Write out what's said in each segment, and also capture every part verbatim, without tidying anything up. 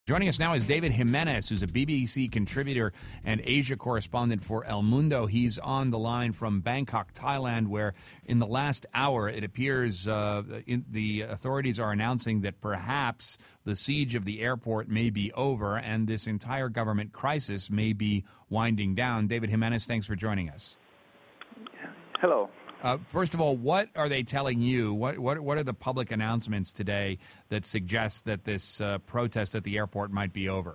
Joining us now is David Jimenez, who's a B B C contributor and Asia correspondent for El Mundo. He's on the line from Bangkok, Thailand, where in the last hour it appears uh, in, the authorities are announcing that perhaps the siege of the airport may be over and this entire government crisis may be winding down. David Jimenez, thanks for joining us. Hello. Uh, first of all, what are they telling you? What what what are the public announcements today that suggest that this uh, protest at the airport might be over?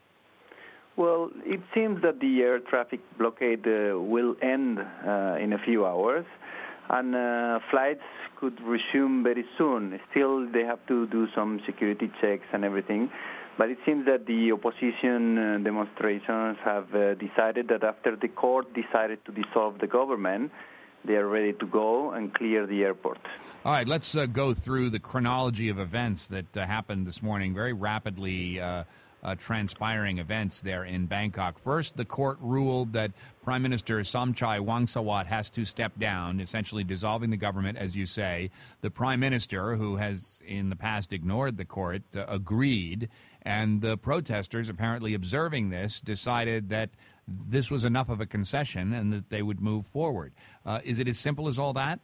Well, it seems that the air traffic blockade uh, will end uh, in a few hours, and uh, flights could resume very soon. Still, they have to do some security checks and everything. But it seems that the opposition uh, demonstrations have uh, decided that after the court decided to dissolve the government, they are ready to go and clear the airport. All right, let's uh, go through the chronology of events that uh, happened this morning, very rapidly uh, uh, transpiring events there in Bangkok. First, the court ruled that Prime Minister Somchai Wongsawat has to step down, essentially dissolving the government, as you say. The Prime Minister, who has in the past ignored the court, uh, agreed, and the protesters, apparently observing this, decided that this was enough of a concession and that they would move forward. Uh, is it as simple as all that?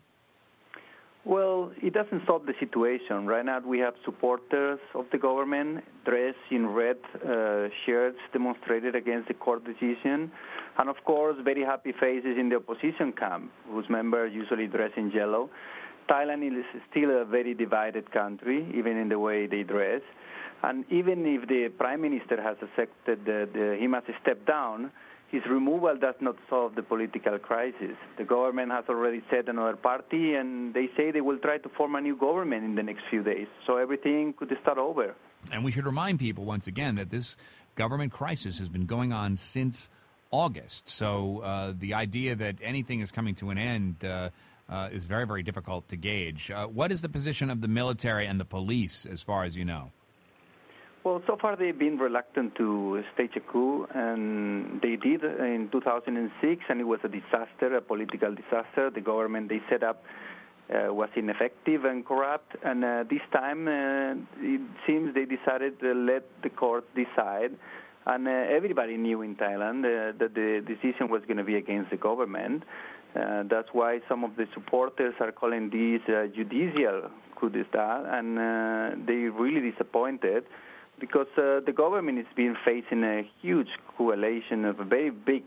Well, it doesn't solve the situation. Right now we have supporters of the government dressed in red uh, shirts demonstrated against the court decision, and of course very happy faces in the opposition camp, whose members usually dress in yellow. Thailand is still a very divided country, even in the way they dress. And even if the Prime Minister has accepted that uh, he must step down, his removal does not solve the political crisis. The government has already set another party, and they say they will try to form a new government in the next few days. So everything could start over. And we should remind people once again that this government crisis has been going on since August. So uh, the idea that anything is coming to an end uh, uh, is very, very difficult to gauge. Uh, what is the position of the military and the police, as far as you know? Well, so far they've been reluctant to stage a coup, and they did in two thousand six, and it was a disaster, a political disaster. The government they set up uh, was ineffective and corrupt, and uh, this time uh, it seems they decided to let the court decide, and uh, everybody knew in Thailand uh, that the decision was going to be against the government. Uh, that's why some of the supporters are calling this uh, judicial coup d'etat, and uh, they're really disappointed, because uh, the government is being facing a huge coalition of a very big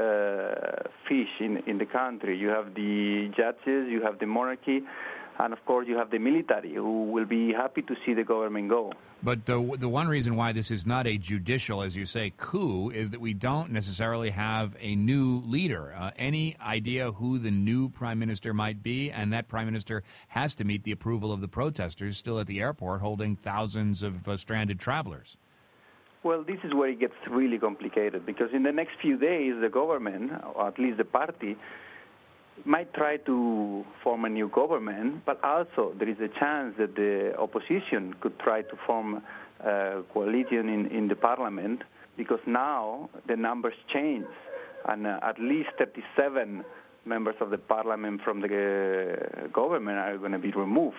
uh, fish in, in the country. You have the judges, you have the monarchy, and of course you have the military, who will be happy to see the government go. But the, the one reason why this is not a judicial, as you say, coup is that we don't necessarily have a new leader. Uh, any idea who the new prime minister might be? And that prime minister has to meet the approval of the protesters still at the airport holding thousands of uh, stranded travelers. Well, this is where it gets really complicated, because in the next few days the government, or at least the party, might try to form a new government, but also there is a chance that the opposition could try to form a coalition in, in the parliament, because now the numbers change, and uh, at least thirty-seven members of the parliament from the uh, government are going to be removed.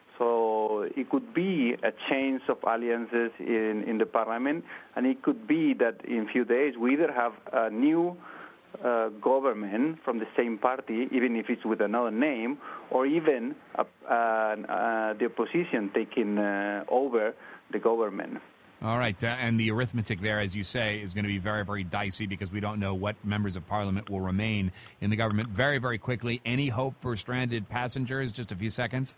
So it could be a change of alliances in, in the parliament, and it could be that in a few days we either have a new Uh, government from the same party, even if it's with another name, or even uh, uh, the opposition taking uh, over the government. All right, uh, and the arithmetic there, as you say, is going to be very, very dicey, because we don't know what members of parliament will remain in the government. Very, very quickly, any hope for stranded passengers? Just a few seconds.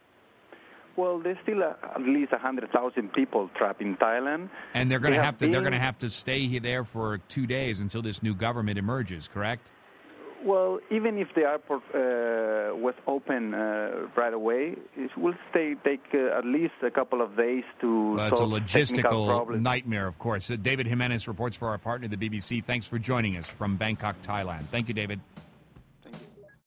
Well, there's still a, at least one hundred thousand people trapped in Thailand. And they're going they to have, have to been, they're going to have to stay there for two days until this new government emerges, correct? Well, even if the airport uh, was open uh, right away, it will stay take uh, at least a couple of days to well, solve it's a logistical problems. nightmare, of course. Uh, David Jimenez reports for our partner, the B B C. Thanks for joining us from Bangkok, Thailand. Thank you, David.